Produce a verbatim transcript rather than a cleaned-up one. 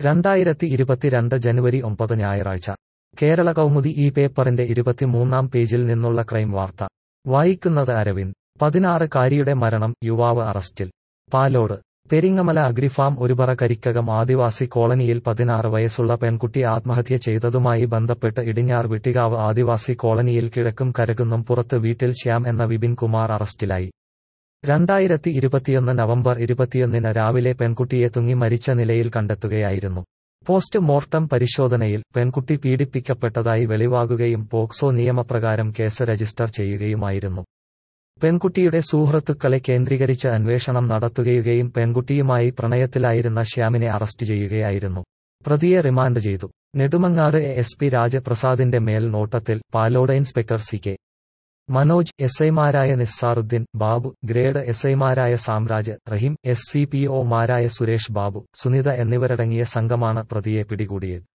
രണ്ടായിരത്തി ഇരുപത്തിരണ്ട് ജനുവരി ഒമ്പത് ഞായറാഴ്ച കേരള കൗമുദി ഈ പേപ്പറിന്റെ ഇരുപത്തിമൂന്നാം പേജിൽ നിന്നുള്ള ക്രൈം വാർത്ത വായിക്കുന്നത് അരവിന്ദ്. പതിനാറുകാരിയുടെ മരണം, യുവാവ് അറസ്റ്റിൽ. പാലോട് പെരിങ്ങമല അഗ്രിഫാം ഒരുപറ കരിക്കകം ആദിവാസി കോളനിയിൽ പതിനാറ് വയസ്സുള്ള പെൺകുട്ടി ആത്മഹത്യ ചെയ്തതുമായി ബന്ധപ്പെട്ട് ഇടിഞ്ഞാർ വിട്ടികാവ് ആദിവാസി കോളനിയിൽ കിഴക്കും കരകുന്നം പുറത്ത് വീട്ടിൽ ശ്യാം എന്ന വിപിൻ കുമാർ അറസ്റ്റിലായി. രണ്ടായിരത്തി ഇരുപത്തിയൊന്ന് നവംബർ ഇരുപത്തിയൊന്നിന് രാവിലെ പെൺകുട്ടിയെ തൂങ്ങി മരിച്ച നിലയിൽ കണ്ടെത്തുകയായിരുന്നു. പോസ്റ്റ് മോർട്ടം പരിശോധനയിൽ പെൺകുട്ടി പീഡിപ്പിക്കപ്പെട്ടതായി വെളിവാകുകയും പോക്സോ നിയമപ്രകാരം കേസ് രജിസ്റ്റർ ചെയ്യുകയുമായിരുന്നു. പെൺകുട്ടിയുടെ സുഹൃത്തുക്കളെ കേന്ദ്രീകരിച്ച് അന്വേഷണം നടത്തുകയും പെൺകുട്ടിയുമായി പ്രണയത്തിലായിരുന്ന ശ്യാമിനെ അറസ്റ്റ് ചെയ്യുകയായിരുന്നു. പ്രതിയെ റിമാൻഡ് ചെയ്തു. നെടുമങ്ങാട് എസ് പി രാജപ്രസാദിന്റെ മേൽനോട്ടത്തിൽ Palode inspector C K Manoj, S ഐമാരായ നിസ്സാറുദ്ദീൻ, ബാബു, ഗ്രേഡ് എസ് ഐമാരായ Samraj, Rahim, S C P ഒമാരായ സുരേഷ് ബാബു, സുനിത എന്നിവരടങ്ങിയ സംഘമാണ് പ്രതിയെ പിടികൂടിയത്.